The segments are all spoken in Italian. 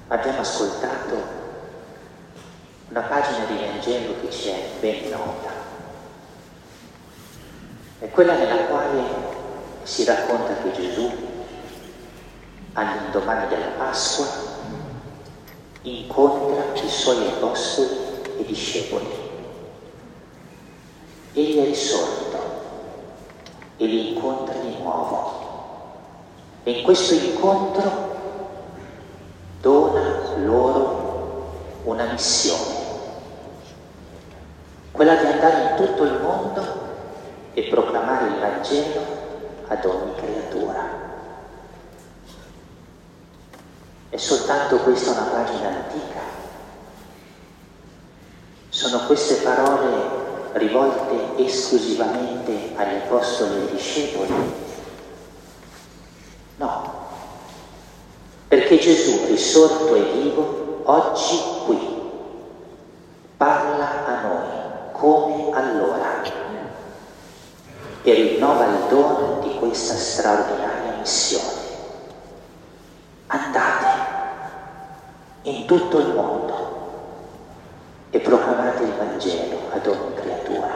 abbiamo ascoltato una pagina di Vangelo che ci è ben nota. È quella nella quale si racconta che Gesù, all'indomani della Pasqua, incontra i suoi apostoli e discepoli. Egli è risorto e li incontra di nuovo. E in questo incontro dona loro una missione, quella di andare in tutto il mondo e proclamare il Vangelo ad ogni creatura. È soltanto questa una pagina antica? Sono queste parole rivolte esclusivamente agli apostoli e ai discepoli? No, perché Gesù, risorto e vivo, oggi qui parla a noi come allora e rinnova il dono di questa straordinaria missione. Andate in tutto il mondo e proclamate il Vangelo ad ogni creatura.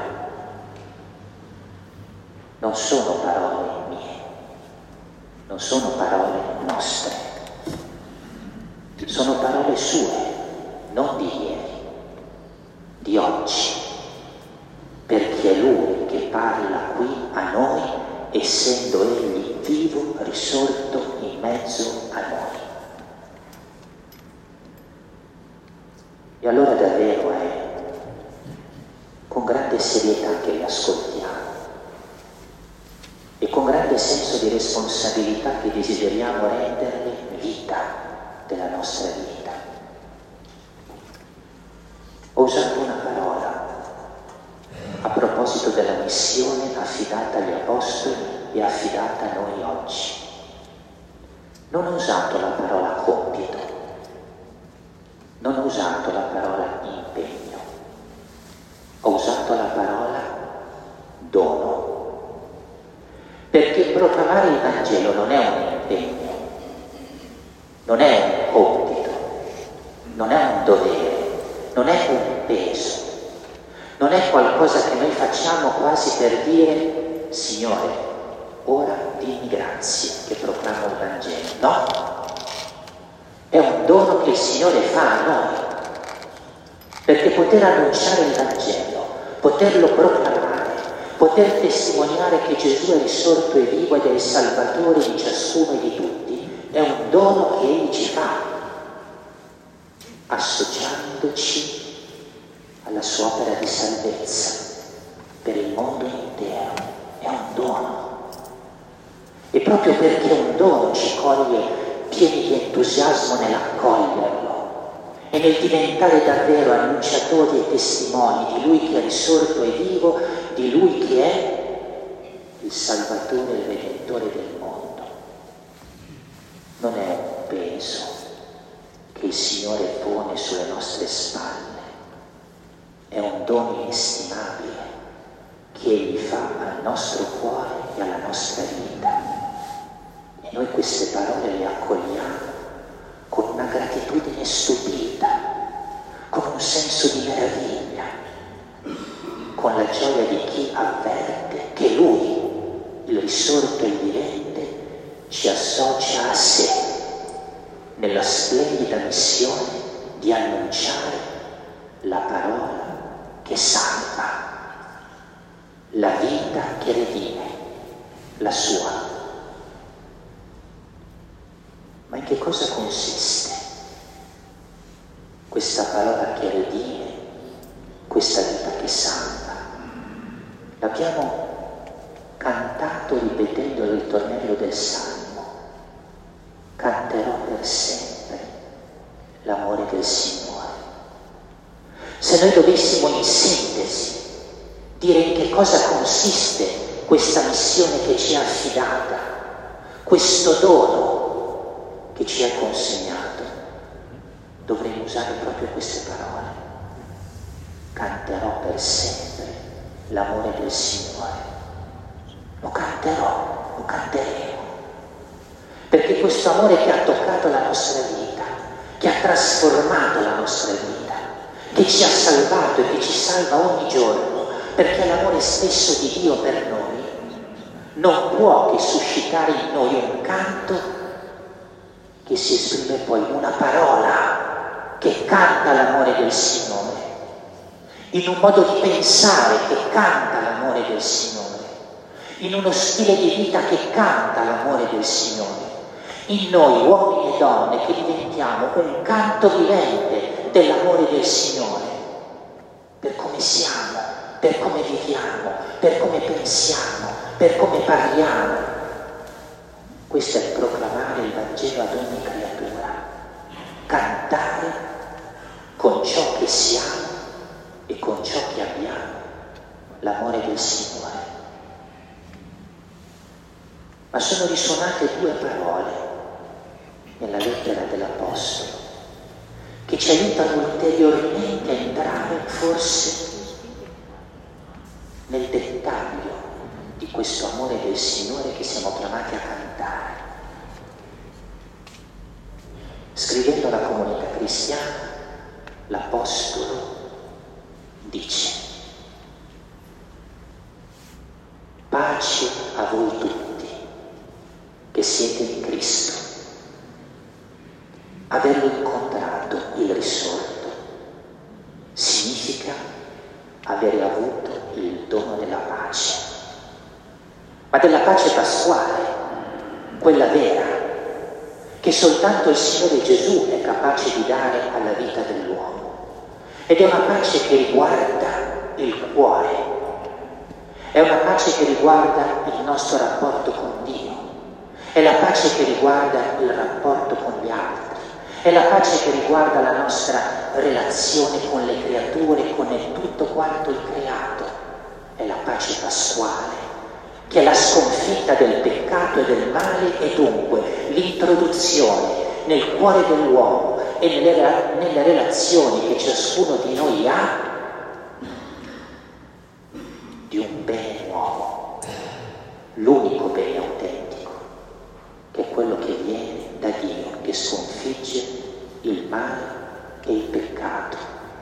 Non sono parole mie, non sono parole nostre, sono parole sue, non di ieri, di oggi, perché è Lui che parla qui a noi, essendo Egli vivo, risorto in mezzo a noi. E allora davvero è con grande serietà che li ascoltiamo e con grande senso di responsabilità che desideriamo renderle vita della nostra vita. Ho usato una parola a proposito della missione affidata agli apostoli e affidata a noi oggi. Non ho usato la parola compito, non ho usato la parola impegno, ho usato la parola dono, perché proclamare il Vangelo non è un impegno, non è un compito, non è un dovere, non è un peso, non è qualcosa che noi facciamo quasi per dire: Signore, ora dimmi grazie che proclamo il Vangelo. No, è un dono che il Signore fa a noi, perché poter annunciare il Vangelo, poterlo proclamare, poter testimoniare che Gesù è risorto e vivo ed è il Salvatore di ciascuno e di tutti, è un dono che Egli ci fa, associandoci alla sua opera di salvezza per il mondo intero. È un dono. E proprio perché è un dono ci coglie pieni di entusiasmo nell'accoglierlo e nel diventare davvero annunciatori e testimoni di Lui che è risorto e vivo, di Lui che è il Salvatore e il Redentore del mondo. Non è un peso che il Signore pone sulle nostre spalle, è un dono inestimabile che Egli fa al nostro cuore e alla nostra vita. E noi queste parole le accogliamo con una gratitudine stupita, con un senso di meraviglia, con la gioia di chi avverte che Lui, il risorto e il vivente, ci associa a sé nella splendida missione di annunciare la parola che salva, la vita che redime, la sua. Ma in che cosa consiste questa parola che redime, questa vita che salva? L'abbiamo cantato ripetendo il ritornello del Salmo: canterò per sempre l'amore del Signore. Se noi dovessimo in sintesi dire in che cosa consiste questa missione che ci è affidata, questo dono che ci è consegnato, dovremmo usare proprio queste parole: canterò per sempre l'amore del Signore. Lo canterò, lo canteremo, perché questo amore che ha toccato la nostra vita, che ha trasformato la nostra vita, che ci ha salvato e che ci salva ogni giorno, perché l'amore stesso di Dio per noi non può che suscitare in noi un canto che si esprime poi in una parola che canta l'amore del Signore, in un modo di pensare che canta l'amore del Signore, in uno stile di vita che canta l'amore del Signore. In noi, uomini e donne, che diventiamo un canto vivente dell'amore del Signore, per come siamo, per come viviamo, per come pensiamo, per come parliamo. Questo è proclamare il Vangelo ad ogni creatura, cantare con ciò che siamo e con ciò che abbiamo l'amore del Signore. Ma sono risuonate due parole nella lettera dell'Apostolo che ci aiutano ulteriormente a entrare forse nel dettaglio di questo amore del Signore che siamo chiamati a cantare. Scrivendo alla comunità cristiana, l'Apostolo dice: pace a voi tutti che siete in Cristo. Averlo incontrato, il risorto, significa avere avuto il dono della pace, ma della pace pasquale, quella vera, che soltanto il Signore Gesù è capace di dare alla vita dell'uomo. Ed è una pace che riguarda il cuore, è una pace che riguarda il nostro rapporto con Dio, è la pace che riguarda il rapporto con gli altri, è la pace che riguarda la nostra relazione con le creature, con tutto quanto il creato. È la pace pasquale, che è la sconfitta del peccato e del male e dunque l'introduzione nel cuore dell'uomo e nelle relazioni che ciascuno di noi ha di un bene nuovo, l'unico bene autentico, che è quello che viene da Dio, che sconfigge il male e il peccato.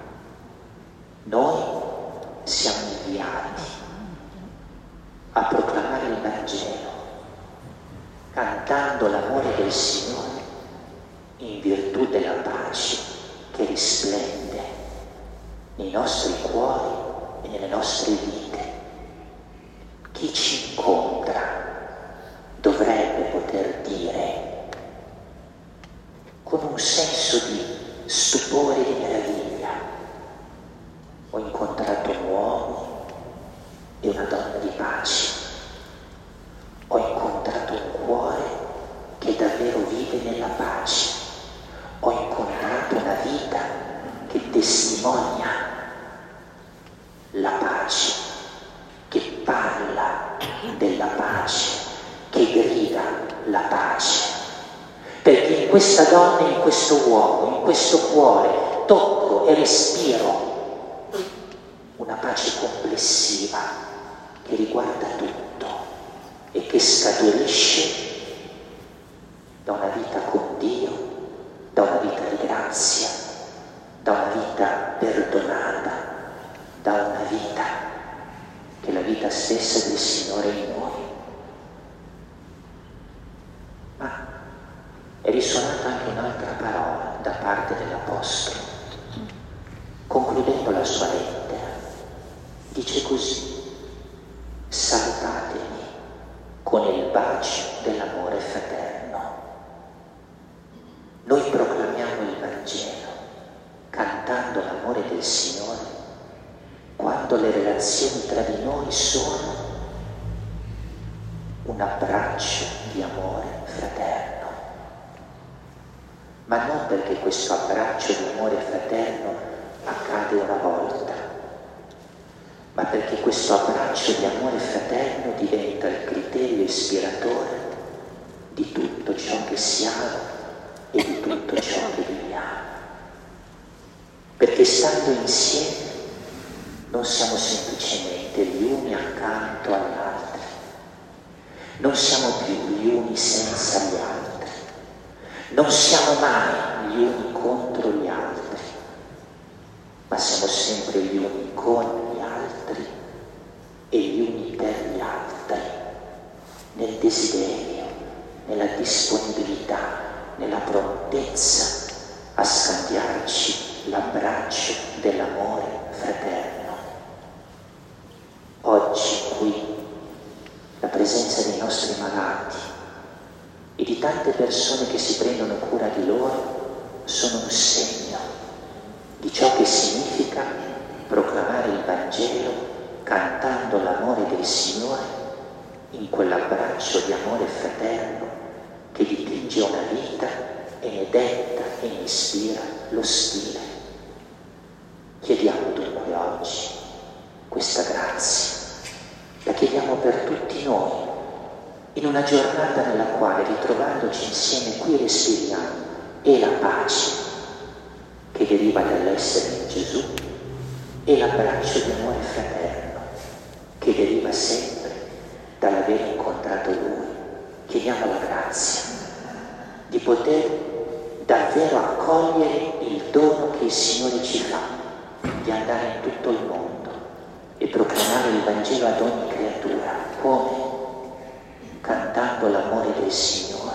Noi siamo inviati a proclamare il Vangelo, cantando l'amore del Signore in virtù della pace che risplende nei nostri cuori e nelle nostre vite. Chi ci incontra dovrebbe poter dire con un senso di stupore e di meraviglia: ho incontrato un uomo e una donna di pace, ho incontrato un cuore che davvero vive nella pace, ho incontrato una vita che testimonia la pace, che parla della pace, che grida la pace. Perché in questa donna, in questo uomo, in questo cuore tocco e respiro una pace complessiva che riguarda tutto e che scaturisce da una vita con Dio, da una vita di grazia, da una vita perdonata, da una vita che è la vita stessa del Signore in noi. Ma è risuonata anche un'altra parola da parte dell'Apostolo. Concludendo la sua lettera, dice così: salutatemi con il bacio dell'amore fraterno. Noi proclamiamo il Vangelo cantando l'amore del Signore quando le relazioni tra di noi sono un abbraccio di amore fraterno. Ma non perché questo abbraccio di amore fraterno accade una volta, ma perché questo abbraccio di amore fraterno diventa il criterio ispiratore di tutto ciò che siamo e di tutto ciò che viviamo. Perché stando insieme non siamo semplicemente gli uni accanto agli altri, non siamo più gli uni senza gli altri, non siamo mai gli uni contro gli altri, ma siamo sempre gli uni con gli altri e gli uni per gli altri, nel desiderio, nella disponibilità, nella prontezza a scambiarci l'abbraccio dell'amore fraterno. Oggi qui la presenza dei nostri malati e di tante persone che si prendono cura di loro sono un segno di ciò che significa proclamare il Vangelo cantando l'amore del Signore in quell'abbraccio di amore fraterno che dipinge una vita e ne detta e ne ispira lo stile. Chiediamo dunque oggi questa grazia, la chiediamo per tutti noi, in una giornata nella quale, ritrovandoci insieme qui, respiriamo e la pace che deriva dall'essere in Gesù e l'abbraccio di amore fraterno che deriva sempre dall'aver incontrato Lui. Chiediamo la grazia di poter davvero accogliere il dono che il Signore ci fa, di andare in tutto il mondo e proclamare il Vangelo ad ogni creatura, come? Cantando l'amore del Signore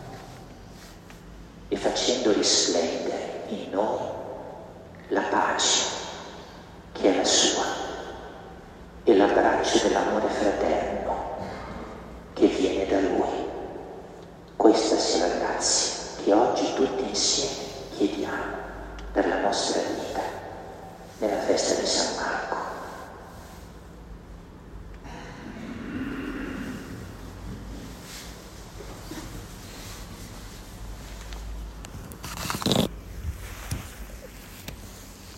e facendo risplendere in noi la pace che è la sua e l'abbraccio dell'amore fraterno che viene da Lui. Questa sia la grazia che oggi tutti insieme chiediamo per la nostra vita nella festa di San Marco.